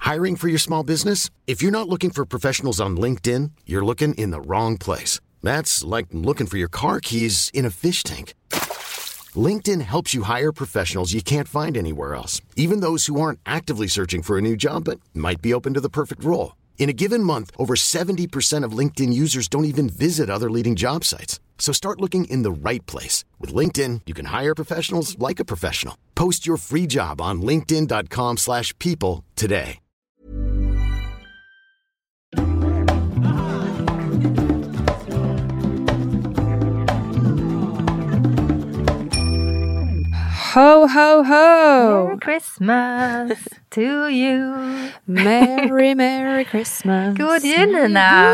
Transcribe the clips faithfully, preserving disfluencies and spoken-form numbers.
Hiring for your small business? If you're not looking for professionals on LinkedIn, you're looking in the wrong place. That's like looking for your car keys in a fish tank. LinkedIn helps you hire professionals you can't find anywhere else, even those who aren't actively searching for a new job but might be open to the perfect role. In a given month, over seventy percent of LinkedIn users don't even visit other leading job sites. So start looking in the right place. With LinkedIn, you can hire professionals like a professional. Post your free job on linkedin dot com slash people today. Ho, ho, ho! Merry Christmas to you. Merry, Merry Christmas. God jul, Nina.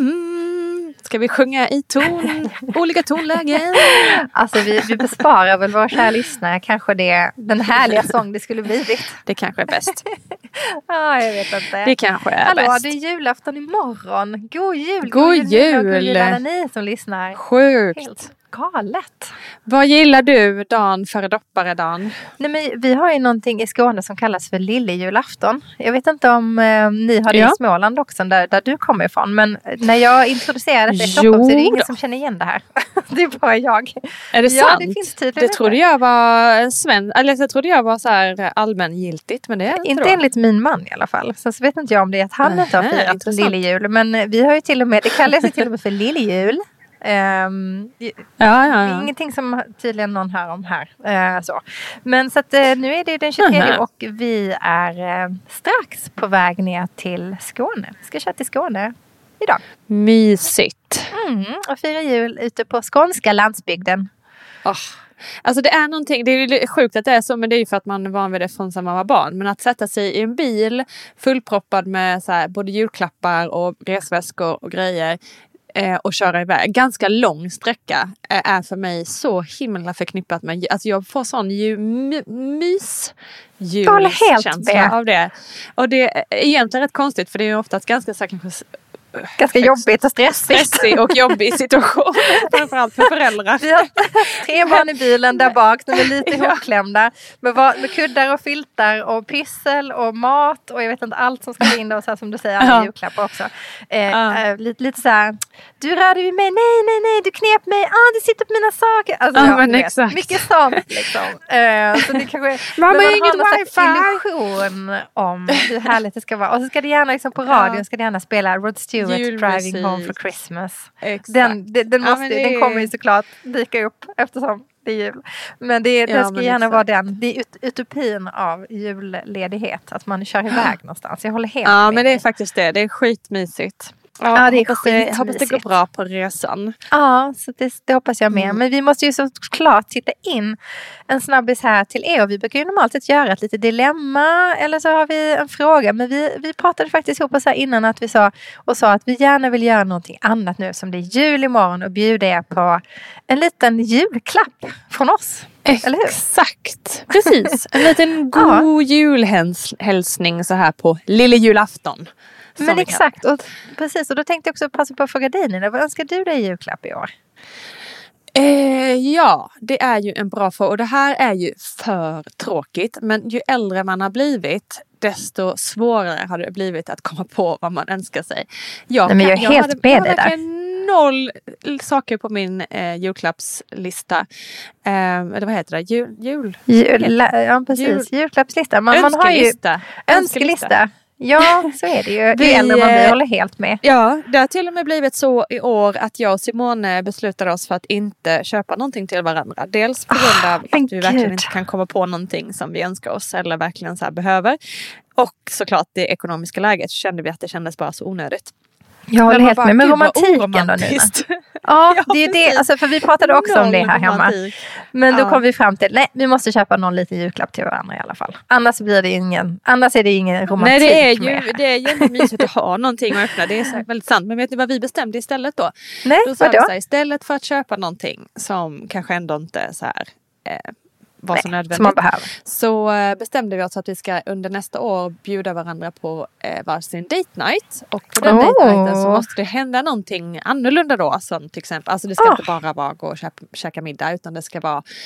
Mm. Ska vi sjunga i ton, olika tonlägen? Alltså vi, vi besparar väl våra kära lyssnare. Kanske det den härliga sång det skulle blivit. Det kanske är bäst. Ja, jag vet inte. Det kanske är Hallå, bäst. det är julafton imorgon. God jul. God jul. Och god jul alla ni som lyssnar. Sjukt. Helt galet. Vad gillar du Dan för dopparedan? Nej, men vi har ju någonting i Skåne som kallas för lillejulafton. Jag vet inte om eh, ni har det Ja. i Småland också där, där du kommer ifrån. Men när jag introducerade det i Stockholm så är det ingen som känner igen det här. Det är bara jag. Är det Ja, sant? det finns tydligen Det inte. trodde jag var en sven... Eller jag trodde jag var så här allmängiltigt, men det är inte, Inte då. enligt min man i alla fall. Sen så vet inte jag om det är att han inte har Nähä, firat intressant. lillejul. Men vi har ju till och med, det kallas ju till och med för lillejul. Um, Ja, ja, ja. Ingenting som tydligen någon hör om här. Uh, så. Men så att uh, nu är det den tjugotredje Mhm. och vi är uh, strax på väg ner till Skåne. Vi ska köra till Skåne idag. Mysigt. Mm, och fira jul ute på skånska landsbygden. Oh. Alltså det är någonting, det är ju sjukt att det är så, men det är ju för att man är van vid det från när man var barn. Men att sätta sig i en bil fullproppad med så här, både julklappar och resväskor och grejer eh, och köra iväg. Ganska lång sträcka eh, är för mig så himla förknippat med, alltså jag får sån ju, my, mys Jag håller helt julkänsla med. av det. Och det är egentligen rätt konstigt, för det är ju oftast ganska så här, kanske Ganska jobbigt och stressigt. stressig och jobbig situation. Framförallt för föräldrar. Vi har tre barn i bilen där bak. De är lite ihopklämda. Med, med kuddar och filtar och pyssel och mat. Och jag vet inte allt som ska in då. Så här som du säger, alla Ja. julklappar också. Eh, Ja. eh, lite, lite så här. Du rörde vid mig. Nej, nej, nej. Du knep mig. Ah, det sitter på mina saker. Alltså, Ja, ja, men du vet, exakt. mycket sånt liksom. Eh, så det kanske... Mamma, men man inget har någon wifi. slags illusion om hur härligt det ska vara. Och så ska det gärna liksom på radion Ja. ska det gärna spela Rod Stewart Julmusik. Driving Home for Christmas. Exakt. Den, den, den, Ja, måste, men det den är- kommer ju såklart dyka upp eftersom det är jul. Men det, det Ja, ska men gärna exakt. vara den. Det är ut, utopin av julledighet. Att man kör iväg någonstans. Jag håller helt Ja, med men det är dig. faktiskt det. Det är skitmysigt. Ja, det är hoppas, det, hoppas det går skitmysigt. bra på resan. Ja, så det, det hoppas jag med. Mm. Men vi måste ju såklart titta in en snabbis här till er. Vi brukar ju normalt sett göra ett litet dilemma. Eller så har vi en fråga. Men vi, vi pratade faktiskt ihop oss här innan att vi sa, och sa att vi gärna vill göra någonting annat nu. Som det är jul imorgon och bjuda er på en liten julklapp från oss. Eller hur? Exakt, precis. En liten god julhälsning så här på lille julafton. som Men vi exakt, och, precis. Och då tänkte jag också passa på att fråga dig, Nina. Vad önskar du dig i julklapp i år? Eh, ja, det är ju en bra fråga. Och det här är ju för tråkigt. Men ju äldre man har blivit, desto svårare har det blivit att komma på vad man önskar sig. Jag, Nej, men jag är helt hade, med jag dig hade där. noll saker på min eh, julklappslista. Eh, eller vad heter det? Jul? jul? Jul, ja, precis. Jul- Julklappslista. Man, man har ju Önskelista. önskelista. Ja, så är det ju. Vi, Ju äldre man blir, eh, håller helt med. Ja, det har till och med blivit så i år att jag och Simone beslutade oss för att inte köpa någonting till varandra. Dels på grund av men att vi verkligen gud. inte kan komma på någonting som vi önskar oss eller verkligen så här behöver. Och såklart det ekonomiska läget, så kände vi att det kändes bara så onödigt. Jag håller Men man helt bara, med. Men gud, vad romantiken då, Nina? oromantiskt. Ja, Ja, det är ju det. precis. Alltså, för vi pratade också om det här Noll hemma. romantik. Men då Ja. kom vi fram till, nej, vi måste köpa någon liten julklapp till varandra i alla fall. Annars blir det ingen, annars är det ingen romantik. Nej, det är med. ju, det är ju inte mysigt att ha någonting att öppna. Det är så väldigt sant. Men vet ni vad vi bestämde istället då? Nej, Då sa vi vadå? så här, istället för att köpa någonting som kanske ändå inte så här, eh, var så Nej, nödvändigt. som man behöver. Så eh, bestämde vi oss att vi ska under nästa år bjuda varandra på eh, varsin date night. Och på den Oh. date nighten så måste det hända någonting annorlunda då. Som till exempel, alltså det ska Oh. inte bara vara gå och käka, käka middag, utan det ska vara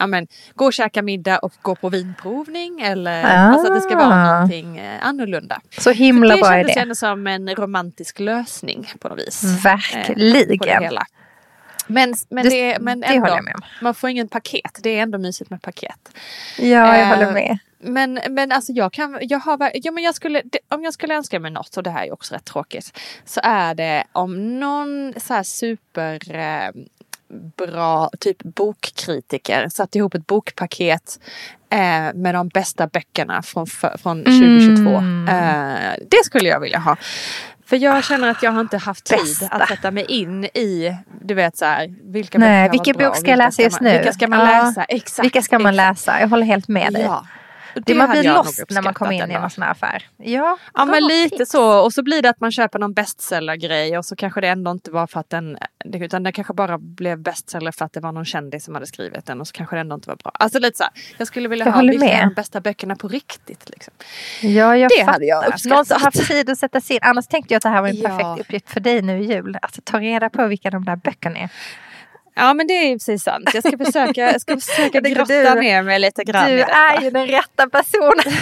ja, men, gå och käka middag och gå på vinprovning. Eller Ah. alltså att det ska vara någonting eh, annorlunda. Så himla det bra kändes idé. ändå som en romantisk lösning på något vis. Verkligen. Eh, på det hela. Men, men, det, det, men det ändå, håller jag med om. man får ingen paket. Det är ändå mysigt med paket. Ja, jag Eh, håller med. Men, men alltså jag kan, jag har, ja, men jag skulle, det, om jag skulle önska mig något, och det här är också rätt tråkigt, så är det om någon så här super eh, bra typ bokkritiker satt ihop ett bokpaket eh, med de bästa böckerna från, för, från tjugohundratjugotvå. Mm. Eh, det skulle jag vilja ha. För jag känner att jag har inte haft tid Bästa. att sätta mig in i, du vet så här, vilka Nej, böcker har vilken varit bra bok och ska jag vilka läsa just man, nu? Vilka ska man Ja, läsa? Exakt. Vilka ska man exakt. läsa? Jag håller helt med dig. Ja. Och Det man hade blir jag nog lost när man kommer in uppskattat i ändå. en sån här affär. Ja, Ja, men bra lite tips. så. Och så blir det att man köper någon bestsellergrej och så kanske det ändå inte var för att den, utan det kanske bara blev bestseller för att det var någon kändis som hade skrivit den och så kanske det ändå inte var bra. Alltså lite så här, jag skulle vilja Jag ha håller vilka med. är de bästa böckerna på riktigt liksom. Ja, jag Det fattar. hade jag Någon som uppskattat. har haft tid att sätta sig in. Annars tänkte jag att det här var en Ja. perfekt uppgift för dig nu i jul. Alltså ta reda på vilka de där böckerna är. Ja, men det är ju precis sant. Jag ska försöka, jag ska försöka Jag tänker grotta du- ner mig lite grann i Du detta. är ju den rätta personen.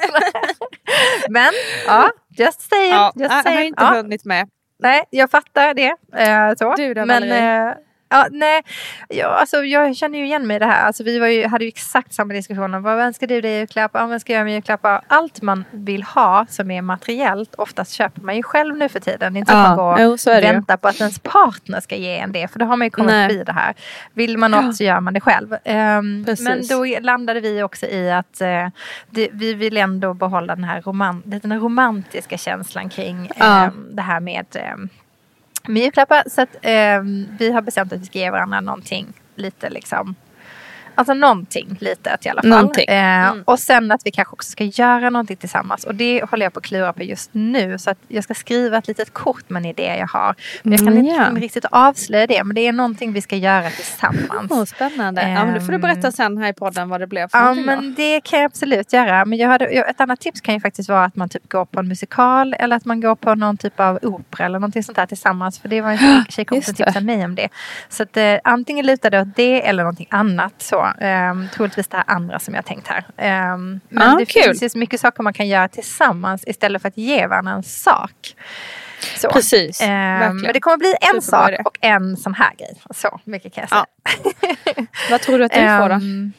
Men, ja, just saying. Ja, just jag har saying. inte Ja, hunnit med. nej, jag fattar det. Eh, så. Du då, Men, Valerie? eh, ja, nej, ja, alltså, jag känner ju igen mig i det här. Alltså, vi var ju, hade ju exakt samma diskussion om vad önskar du dig i julklapp? Ja, vad ska jag göra med julklappar? Allt man vill ha som är materiellt, oftast köper man ju själv nu för tiden. Det är inte så att man går jo, så är och det ju. väntar på att ens partner ska ge en det. För då har man ju kommit Nej. förbi det här. Vill man något så gör man det själv. Ehm, Precis. men då landade vi också i att eh, det, vi vill ändå behålla den här roman, den romantiska känslan kring Ja. ehm, det här med ehm, med julklappar. Så att ehm, vi har bestämt att vi ska ge varandra någonting lite liksom. Alltså någonting litet i alla fall. Någonting. Eh, Mm. Och sen att vi kanske också ska göra någonting tillsammans. Och det håller jag på att klura på just nu. Så att jag ska skriva ett litet kort med en idé jag har. Men jag kan Mm, inte ja. riktigt avslöja det. Men det är någonting vi ska göra tillsammans. Åh, spännande. Ja, men då får du berätta sen här i podden vad det blev för Ja, någonting då. men det kan jag absolut göra. Men jag hade, jag, ett annat tips kan ju faktiskt vara att man typ går på en musikal. Eller att man går på någon typ av opera. Eller någonting sånt där tillsammans. För det var en tjejkompis som Just det. tipsade mig om det. Så att eh, antingen lutar det åt det eller någonting annat. Så, ehm, troligtvis det här andra som jag tänkt här. Ehm, men Ja, det kul. finns ju så mycket saker man kan göra tillsammans. Istället för att ge varandra en sak. Så. Precis, Ehm, verkligen. men det kommer bli en Superbra sak idé. och en sån här grej. Så mycket kan jag säga. Ja. Vad tror du att du får då? Ehm,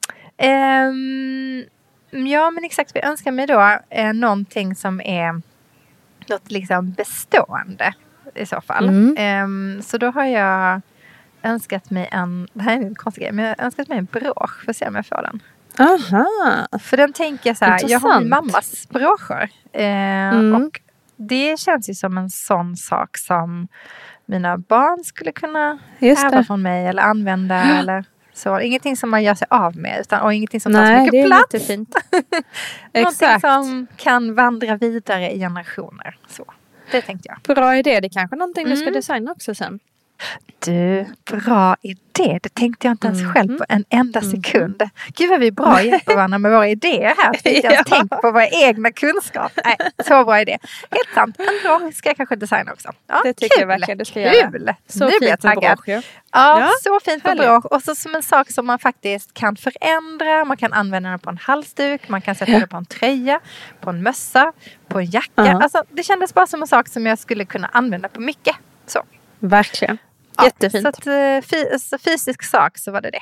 ehm, ja, men exakt. Vi önskar mig då eh, någonting som är något liksom bestående i så fall. Mm. Ehm, så då har jag önskat mig en, det här är en konstig grej, men jag har önskat mig en brosch. Får se om jag får den. Aha. För den tänker jag så här, jag har min Intressant. mammas broscher. Eh, Mm. Och det känns ju som en sån sak som mina barn skulle kunna Just ärva det. från mig eller använda. Eller så. Ingenting som man gör sig av med utan, och ingenting som tar så Nej, det mycket är plats. jättefint. Någonting Exakt. som kan vandra vidare i generationer. Så. Det tänkte jag. Bra idé. Det är kanske någonting du ska Mm. designa också sen. Du, bra idé. Det tänkte jag inte ens Mm. själv på en enda Mm. sekund. Gud vad vi är bra hjälper varandra med våra idéer här. Vi inte ens Ja. tänkt på våra egna kunskap. Nej, så bra idé. Helt sant. En bra ska jag kanske designa också. Ja, Det tycker kul. jag verkligen du ska göra. Kul. Så nu blir jag fint med taggad. brosch ju. Ja, Ja, så fint med härligt. brosch. Och så som en sak som man faktiskt kan förändra. Man kan använda den på en halsduk. Man kan sätta Ja. den på en tröja. På en mössa. På en jacka. Ja. Alltså, det kändes bara som en sak som jag skulle kunna använda på mycket. Så. Verkligen. Ja, Jättefint. Så att, eh, fy, så fysisk sak så var det det.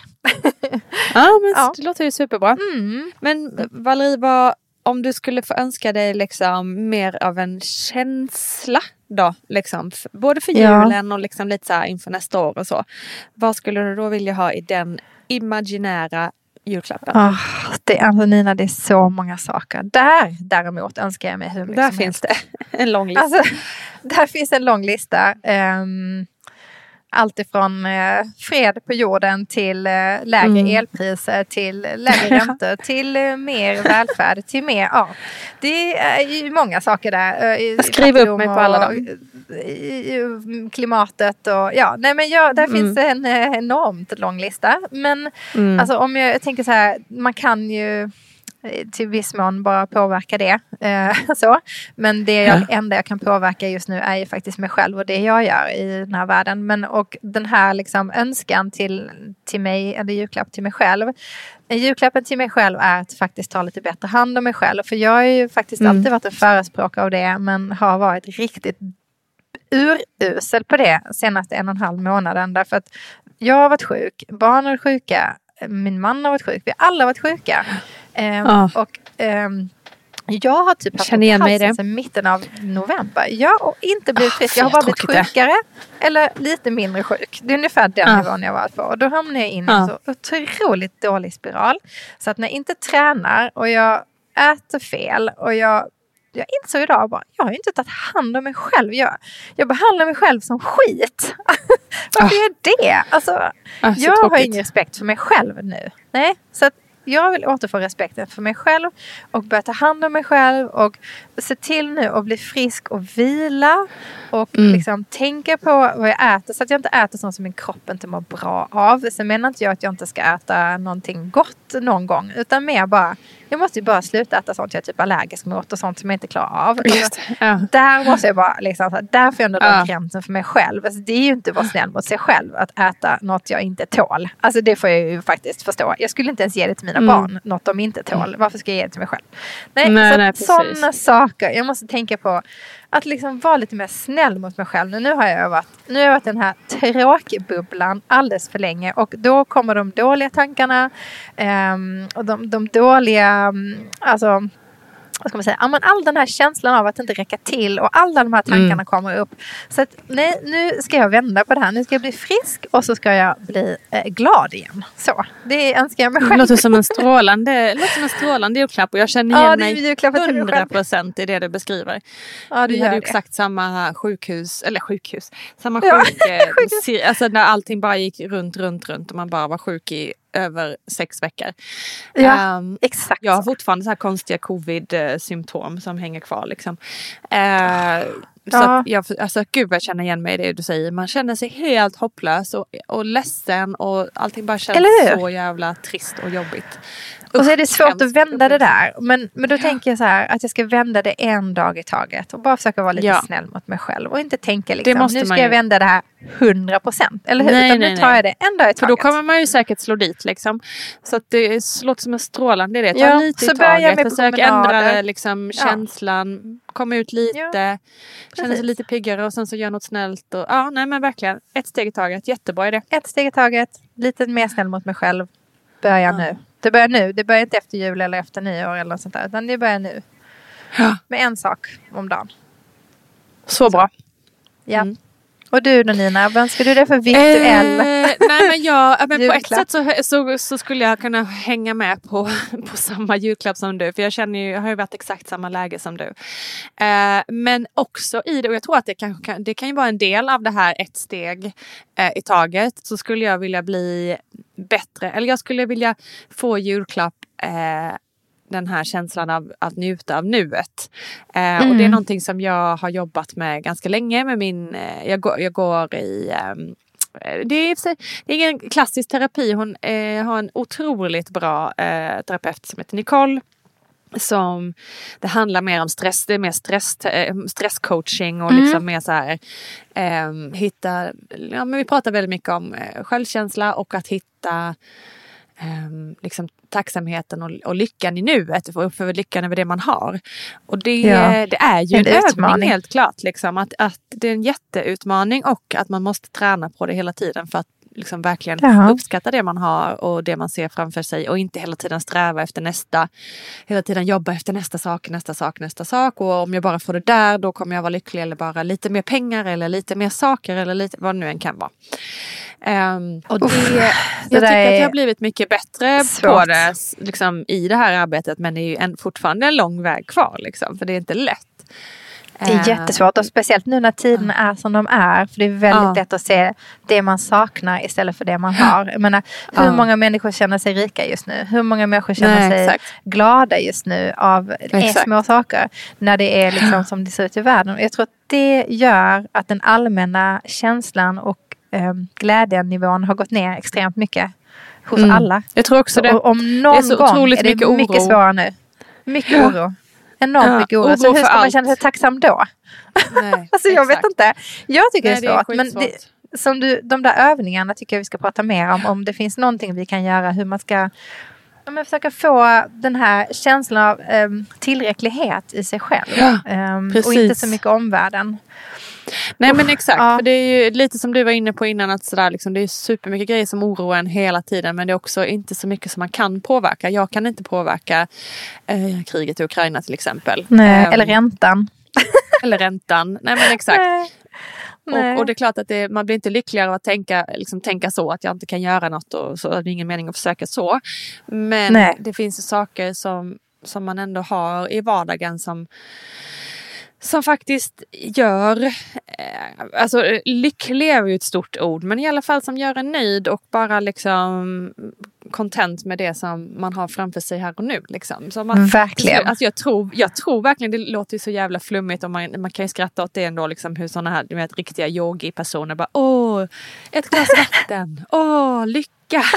Ja, men Ja. det låter ju superbra. Mm. Men Valerie, vad, om du skulle få önska dig liksom mer av en känsla då, liksom, f- både för Ja. julen och liksom lite så här inför nästa år och så. Vad skulle du då vilja ha i den imaginära julklappen? Oh, det, Antonina, det är så många saker. Där däremot önskar jag mig hur mycket Där som finns helst. det en lång lista. Alltså, där finns en lång lista. Um, allt ifrån eh, fred på jorden till eh, lägre Mm. elpriser, till lägre räntor, till eh, mer välfärd, till mer, ja. Det är ju många saker där. eh, i- Jag skriver upp fattigdom mig på alla och, dem. i- i klimatet och ja, nej men ja, där Mm. finns en eh, enormt lång lista. Men Mm. alltså om jag, jag tänker så här, man kan ju till viss mån bara påverka det. Eh, så. Men det jag, ja. enda jag kan påverka just nu är ju faktiskt mig själv och det jag gör i den här världen. Men, och den här liksom önskan till, till mig, eller julklapp till mig själv. Julklappen till mig själv är att faktiskt ta lite bättre hand om mig själv. För jag har ju faktiskt mm. alltid varit en förespråkare av det, men har varit riktigt urusel på det senaste en och en halv månaden. Därför att jag har varit sjuk, barn är sjuka, min man har varit sjuk, vi har alla varit sjuka. Um, oh. Och um, jag har typ haft en halsen sedan mitten av november. Jag har inte blivit oh, frisk. Jag har bara blivit sjukare det. Eller lite mindre sjuk. Det är ungefär den oh. nivån jag har varit på. Och då hamnar jag in i en oh. så otroligt dålig spiral. Så att när jag inte tränar och jag äter fel och jag Jag insåg idag bara, jag har ju inte tagit hand om mig själv. Jag, jag behandlar mig själv som skit. Varför är det? Alltså, ah, jag tråkigt. har ingen respekt för mig själv nu. Nej, så att jag vill återfå respekten för mig själv och börja ta hand om mig själv och se till nu att bli frisk och vila och mm. liksom tänka på vad jag äter så att jag inte äter sånt som min kropp inte mår bra av. Sen menar inte jag att jag inte ska äta någonting gott någon gång, utan mer bara, jag måste ju bara sluta äta sånt jag är typ allergisk mot och sånt som jag inte klarar av. Just, ja. Där måste jag bara liksom, där får jag ändå dra gränsen för mig själv. Alltså, det är ju inte att vara snäll mot sig själv att äta något jag inte tål. Alltså det får jag ju faktiskt förstå. Jag skulle inte ens ge det till mina mm. barn, något de inte tål. Varför ska jag ge det till mig själv? Nej, nej, så nej, sådana saker. Jag måste tänka på att liksom vara lite mer snäll mot mig själv. Nu har jag varit, nu har jag varit den här tråkbubblan alldeles för länge. Och då kommer de dåliga tankarna. Um, och de, de dåliga, um, alltså, vad ska man säga? Ja, men all den här känslan av att inte räcka till. Och alla de här tankarna mm. kommer upp. Så att nej, nu ska jag vända på det här. Nu ska jag bli frisk. Och så ska jag bli eh, glad igen. Så, det önskar jag mig själv. Det låter som en strålande, låter som en strålande julklapp. Och jag känner igen ja, mig hundra procent i det du beskriver. Ja, vi hade ju exakt samma sjukhus. Eller sjukhus. Samma ja. sjuk, alltså när allting bara gick runt, runt, runt. Och man bara var sjuk i över sex veckor. Ja, um, exakt. Jag har fortfarande så här konstiga covid-symptom som hänger kvar liksom. Uh, så ja. att jag, alltså gud jag känner igen mig i det du säger. Man känner sig helt hopplös och, och ledsen och allting bara känns så jävla trist och jobbigt. Och så är det svårt att vända det där. Men, men då ja. tänker jag så här att jag ska vända det en dag i taget. Och bara försöka vara lite ja. snäll mot mig själv. Och inte tänka liksom, nu ska jag vända det här hundra procent. Eller hur? Nej, Utan nej, nu tar jag det en dag i taget. För då kommer man ju säkert slå dit liksom. Så att det låter som en strålande idé. Ta ja, lite så i taget. Försök ändra liksom, ja. känslan. Komma ut lite. Ja. Känna sig lite piggare. Och sen så gör något snällt. Och, ja, nej men verkligen. Ett steg i taget. Jättebra idé. Ett steg i taget. Lite mer snäll mot mig själv. Börja ja. nu. Det börjar nu. Det börjar inte efter jul eller efter nyår eller något sånt där. Utan det börjar nu. Ja. Med en sak om dagen. Så bra. Ja. Mm. Och du då Nina, vad önskar du det för virtuell? Eh, nej men jag, men på ett sätt så, så, så skulle jag kunna hänga med på, på samma julklapp som du. För jag känner ju, jag har ju varit exakt samma läge som du. Eh, men också i det, och jag tror att det kan, det kan ju vara en del av det här ett steg eh, i taget. Så skulle jag vilja bli bättre, eller jag skulle vilja få julklapp eh, den här känslan av att njuta av nuet. Eh, mm. Och det är någonting som jag har jobbat med ganska länge med min, eh, jag, går, jag går i eh, det, är, det är ingen klassisk terapi. Hon eh, har en otroligt bra eh, terapeut som heter Nicole. Som det handlar mer om stress, det är mer stress, stresscoaching och mm. liksom mer så här eh, hitta, ja men vi pratar väldigt mycket om eh, självkänsla och att hitta Um, liksom tacksamheten och, och lyckan i nuet för, för lyckan över det man har. Och det, ja. det är ju en, en övning helt klart liksom, att, att det är en jätteutmaning och att man måste träna på det hela tiden för att liksom verkligen Jaha. uppskatta det man har och det man ser framför sig och inte hela tiden sträva efter nästa, hela tiden jobba efter nästa sak, nästa sak, nästa sak och om jag bara får det där då kommer jag vara lycklig eller bara lite mer pengar eller lite mer saker eller lite vad det nu än kan vara. Um, och det, Uff, jag det tycker att jag har blivit mycket bättre svårt. på det liksom, i det här arbetet men det är ju en, fortfarande en lång väg kvar liksom, för det är inte lätt. Det är jättesvårt och speciellt nu när tiderna är som de är. För det är väldigt ja. lätt att se det man saknar istället för det man har. Jag menar, hur ja. många människor känner sig rika just nu? Hur många människor känner Nej, sig exakt. glada just nu av små saker? När det är liksom som det ser ut i världen. Jag tror att det gör att den allmänna känslan och eh, glädjenivån har gått ner extremt mycket. hos Mm. alla. Jag tror också det. Och om någon Det är så gång otroligt är det mycket mycket, oro. svårare nu. Mycket oro. Enormt Ja, mycket oro. oro Så hur för ska man allt. känna sig tacksam då? Nej, Alltså jag exakt. vet inte. Jag tycker Nej, det är svårt. Men skitsvårt. det, som du, de där övningarna tycker jag vi ska prata mer om. Om det finns någonting vi kan göra. Hur man ska ja, men försöka få den här känslan av um, tillräcklighet i sig själv. Ja, um, och precis. inte så mycket omvärlden. Nej men exakt, Ja. för det är ju lite som du var inne på innan att sådär, liksom, det är supermycket grejer som oroar en hela tiden men det är också inte så mycket som man kan påverka. Jag kan inte påverka eh, kriget i Ukraina till exempel. Nej, Um, eller räntan. Eller räntan. Nej men exakt. Nej. Nej. Och, och det är klart att det, man blir inte lyckligare av att tänka, liksom, tänka så att jag inte kan göra något och så är det ingen mening att försöka så. Men Nej. det finns ju saker som, som man ändå har i vardagen som Som faktiskt gör, eh, alltså lycklig är ju ett stort ord, men i alla fall som gör en nöjd och bara liksom content med det som man har framför sig här och nu. Liksom. Så man, Verkligen. Alltså jag, tror, jag tror verkligen, det låter ju så jävla flummigt och man, man kan ju skratta åt det ändå, liksom, hur sådana här du vet, riktiga yogi-personer bara, åh, ett glas vatten, åh, lycka.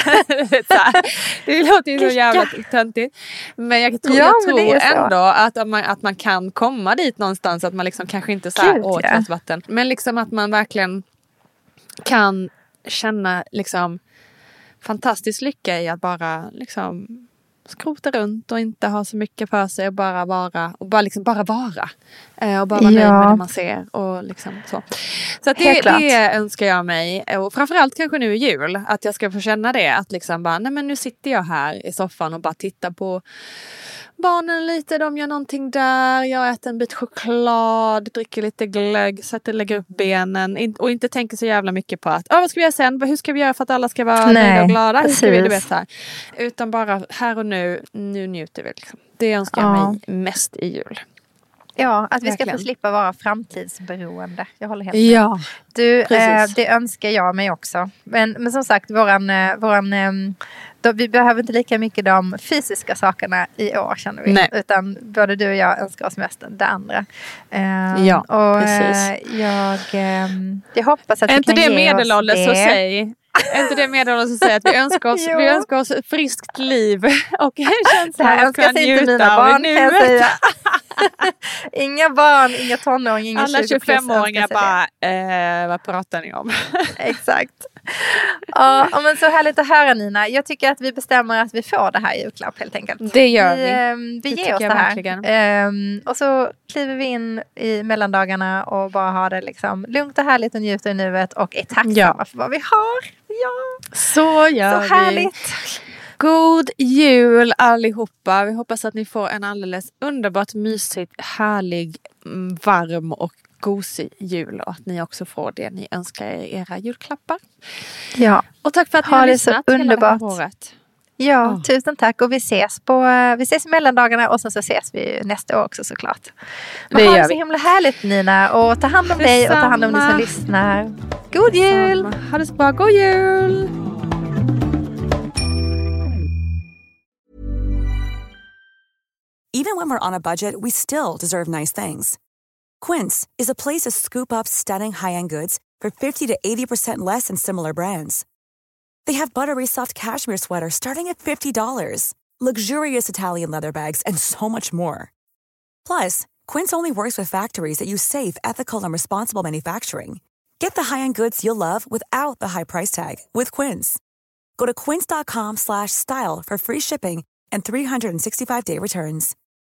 Så här. Det låter ju så jävla töntigt. Men jag tror, Ja, jag men tror det är så. ändå att man, att man kan komma dit någonstans, att man liksom kanske inte så här, Gud, åh, ett ja. glas vatten. Men liksom att man verkligen kan känna liksom fantastisk lycka i att bara liksom skrota runt och inte ha så mycket för sig och bara vara och bara liksom bara vara eh, och bara vara Ja. nöjd med det man ser och liksom så. Så att det, Helt klart. det önskar jag mig och framförallt kanske nu i jul att jag ska få känna det att liksom bara nej men nu sitter jag här i soffan och bara tittar på barnen lite, de gör någonting där, jag äter en bit choklad, dricker lite glögg, sätter, lägger upp benen in, och inte tänker så jävla mycket på att ah, vad ska vi göra sen, hur ska vi göra för att alla ska vara Nej, nöjda och glada, hur ska vi, du precis. vet, så här. Utan bara här och nu, nu njuter vi liksom. Det önskar Ja. jag mig mest i jul. Ja, att vi ska Verkligen. få slippa vara framtidsberoende. Jag håller helt med. Ja, Du, eh, precis. det önskar jag mig också. Men, men som sagt, våran, eh, våran, eh, då, vi behöver inte lika mycket de fysiska sakerna i år, känner vi. Nej. Utan både du och jag önskar oss mest det andra. Eh, Ja, och, precis. Eh, jag, eh, jag hoppas att Är vi inte kan det ge oss medelålders det. så säg? Är inte det medelålders så säg att vi önskar oss, Jo. vi önskar oss ett friskt liv och en Det känsla här av att önskar kunna sig inte mina njuta av barn, kan jag nuet. säga. Inga barn, inga tonåringar, inga Alla tjugo plus tjugofemåringar önskar sig det. bara, eh, vad pratar ni om? Exakt. Ja, men så härligt att höra, Nina. Jag tycker att vi bestämmer att vi får det här i julklapp helt enkelt. Det gör vi. Vi, ehm, vi Det ger tycker oss det jag här. verkligen. Ehm, och så kliver vi in i mellandagarna och bara har det liksom lugnt och härligt och njuter i nuet och är tacksamma Ja. för vad vi har. Ja, Så gör så härligt. vi. God jul allihopa. Vi hoppas att ni får en alldeles underbart mysigt, härlig, mm, varm och gosig jul och att ni också får det ni önskar er i era julklappar. Ja, Och tack för att ni Ha har det så lyssnat hela det här underbart. året. ja Ja. tusen tack. Och vi ses, på, vi ses i mellandagarna och sen så ses vi nästa år också såklart. Men Det ha gör det så vi. himla härligt, Nina. Och ta hand om dig och ta hand om ni som Detsamma. lyssnar. God jul! Ha det så bra. God jul! Even when we're on a budget, we still deserve nice things. Quince is a place to scoop up stunning high-end goods for fifty to eighty percent less than similar brands. They have buttery soft cashmere sweaters starting at fifty dollars, luxurious Italian leather bags, and so much more. Plus, Quince only works with factories that use safe, ethical, and responsible manufacturing. Get the high-end goods you'll love without the high price tag with Quince. Go to quince.com slash style for free shipping and three sixty-five day returns.